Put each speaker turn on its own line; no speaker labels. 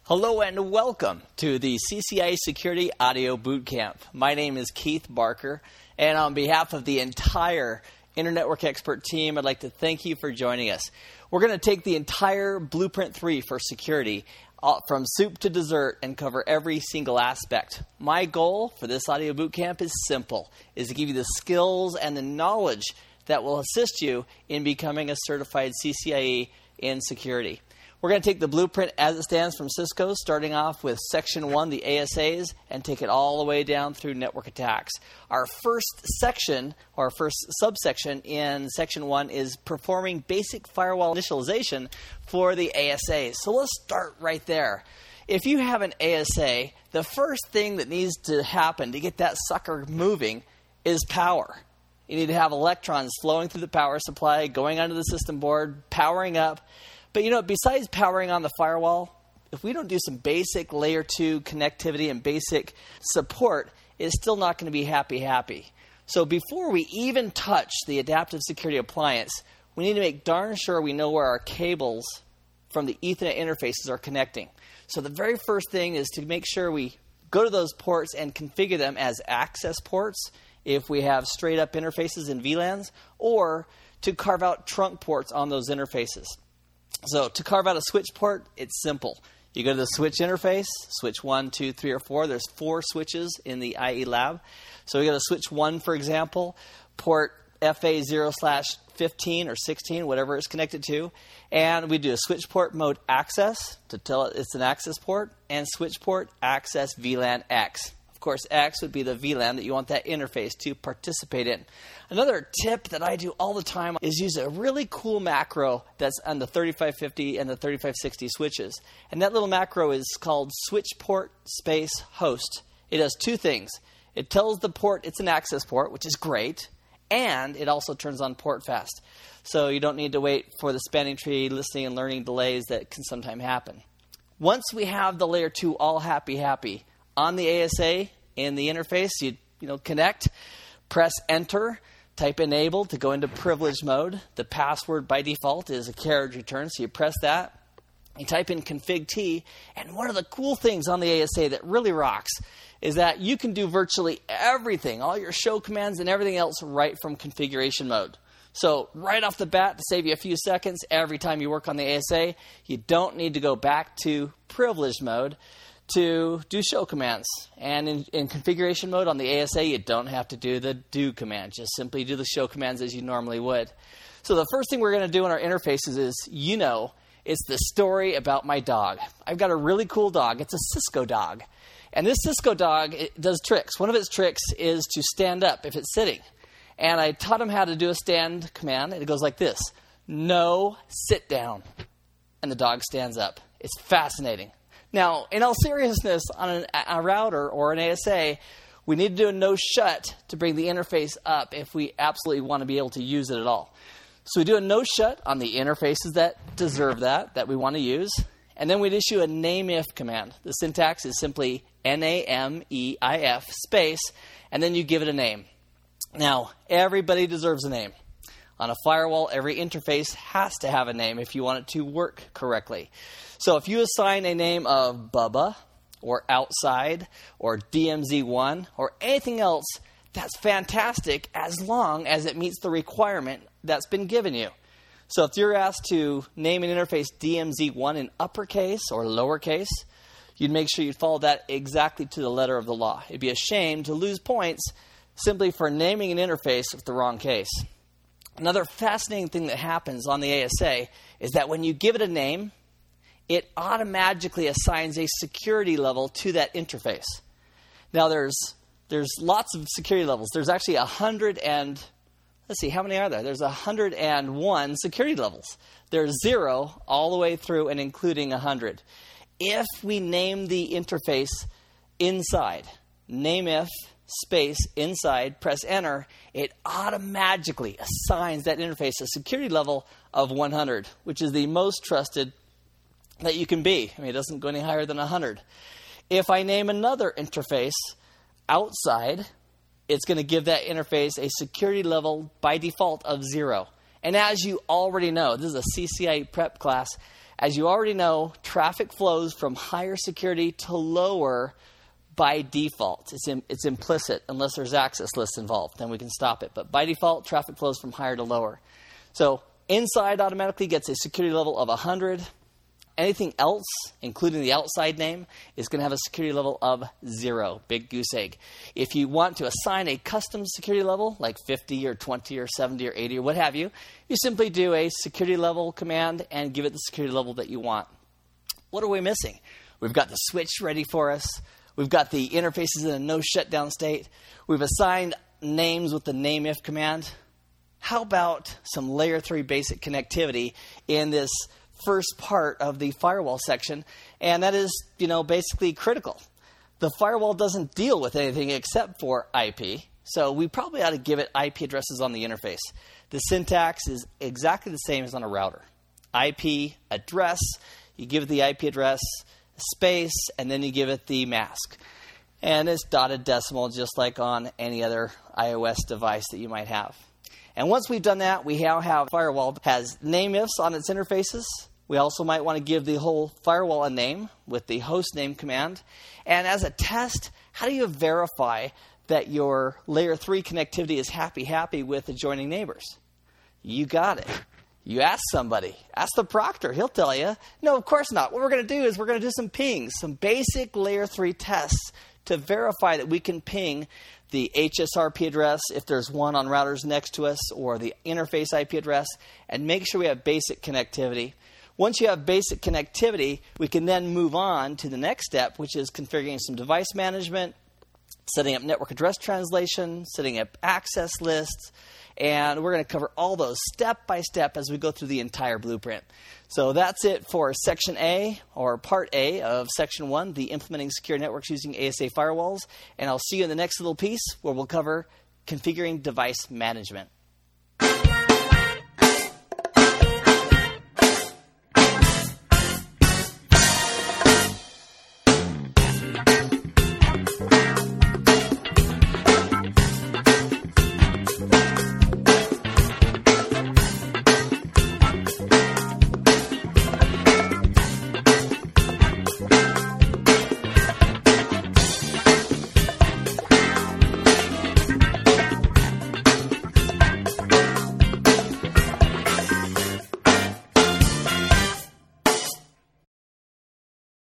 Hello and welcome to the CCIE Security Audio Bootcamp. My name is Keith Barker, and on behalf of the entire Internetwork Expert team, I'd like to thank you for joining us. We're going to take the entire Blueprint 3 for security from soup to dessert and cover every single aspect. My goal for this audio bootcamp is simple, is to give you the skills and the knowledge that will assist you in becoming a certified CCIE in security. We're going to take the blueprint as it stands from Cisco, starting off with Section 1, the ASAs, and take it all the way down through network attacks. Our first section, or our first subsection in Section 1 is performing basic firewall initialization for the ASAs. So let's start right there. If you have an ASA, the first thing that needs to happen to get that sucker moving is power. You need to have electrons flowing through the power supply, going onto the system board, powering up. But, besides powering on the firewall, if we don't do some basic layer 2 connectivity and basic support, it's still not going to be happy. So before we even touch the adaptive security appliance, we need to make darn sure we know where our cables from the Ethernet interfaces are connecting. So the very first thing is to make sure we go to those ports and configure them as access ports if we have straight up interfaces in VLANs, or to carve out trunk ports on those interfaces. So to carve out a switch port, it's simple. You go to the switch interface, switch 1, 2, 3, or 4. There's 4 switches in the IE lab. So we go to switch 1, for example, port FA0/15 or 16, whatever it's connected to. And we do a switch port mode access to tell it it's an access port, and switch port access VLAN X. Of course, X would be the VLAN that you want that interface to participate in. Another tip that I do all the time is use a really cool macro that's on the 3550 and the 3560 switches. And that little macro is called switch port space host. It does 2 things. It tells the port it's an access port, which is great, and it also turns on port fast. So you don't need to wait for the spanning tree listening and learning delays that can sometimes happen. Once we have the layer 2 all happy, on the ASA in the interface, you connect, press enter, type enable to go into privilege mode. The password by default is a carriage return, so you press that. You type in config T, and one of the cool things on the ASA that really rocks is that you can do virtually everything, all your show commands and everything else right from configuration mode. So right off the bat, to save you a few seconds, every time you work on the ASA, you don't need to go back to privileged mode to do show commands. And in configuration mode on the ASA, you don't have to do the do command. Just simply do the show commands as you normally would. So the first thing we're going to do in our interfaces is, it's the story about my dog. I've got a really cool dog. It's a Cisco dog. And this Cisco dog, it does tricks. One of its tricks is to stand up if it's sitting. And I taught him how to do a stand command, and it goes like this: no, sit down. And the dog stands up. It's fascinating. Now, in all seriousness, on a router or an ASA, we need to do a no shut to bring the interface up if we absolutely want to be able to use it at all. So we do a no shut on the interfaces that deserve that we want to use. And then we'd issue a nameif command. The syntax is simply NAMEIF space, and then you give it a name. Now, everybody deserves a name. On a firewall, every interface has to have a name if you want it to work correctly. So if you assign a name of Bubba, or Outside, or DMZ1, or anything else, that's fantastic as long as it meets the requirement that's been given you. So if you're asked to name an interface DMZ1 in uppercase or lowercase, you'd make sure you follow that exactly to the letter of the law. It'd be a shame to lose points simply for naming an interface with the wrong case. Another fascinating thing that happens on the ASA is that when you give it a name, it automatically assigns a security level to that interface. Now, there's lots of security levels. There's actually 100 and, let's see, how many are there? There's 101 security levels. There's 0 all the way through and including 100. If we name the interface inside, nameif space inside, press enter, it automatically assigns that interface a security level of 100, which is the most trusted that you can be. It doesn't go any higher than 100. If I name another interface outside, it's going to give that interface a security level by default of 0. And as you already know, this is a CCIE prep class, As you already know, traffic flows from higher security to lower by default. It's implicit unless there's access lists involved. Then we can stop it. But by default, traffic flows from higher to lower. So inside automatically gets a security level of 100. Anything else, including the outside name, is going to have a security level of 0. Big goose egg. If you want to assign a custom security level, like 50 or 20 or 70 or 80 or what have you, you simply do a security level command and give it the security level that you want. What are we missing? We've got the switch ready for us. We've got the interfaces in a no shutdown state. We've assigned names with the nameif command. How about some layer 3 basic connectivity in this first part of the firewall section? And that is, basically critical. The firewall doesn't deal with anything except for IP. So we probably ought to give it IP addresses on the interface. The syntax is exactly the same as on a router. IP address, you give it the IP address, space, and then you give it the mask. And it's dotted decimal just like on any other iOS device that you might have. And once we've done that, we now have firewall that has nameifs on its interfaces. We also might want to give the whole firewall a name with the hostname command. And as a test, how do you verify that your layer 3 connectivity is happy with adjoining neighbors? You got it. You ask somebody. Ask the proctor. He'll tell you. No, of course not. What we're going to do is we're going to do some pings, some basic layer 3 tests to verify that we can ping the HSRP address if there's one on routers next to us, or the interface IP address, and make sure we have basic connectivity. Once you have basic connectivity, we can then move on to the next step, which is configuring some device management, setting up network address translation, setting up access lists, and we're going to cover all those step by step as we go through the entire blueprint. So that's it for Section A, or Part A of Section 1, the Implementing Secure Networks Using ASA Firewalls. And I'll see you in the next little piece where we'll cover configuring device management.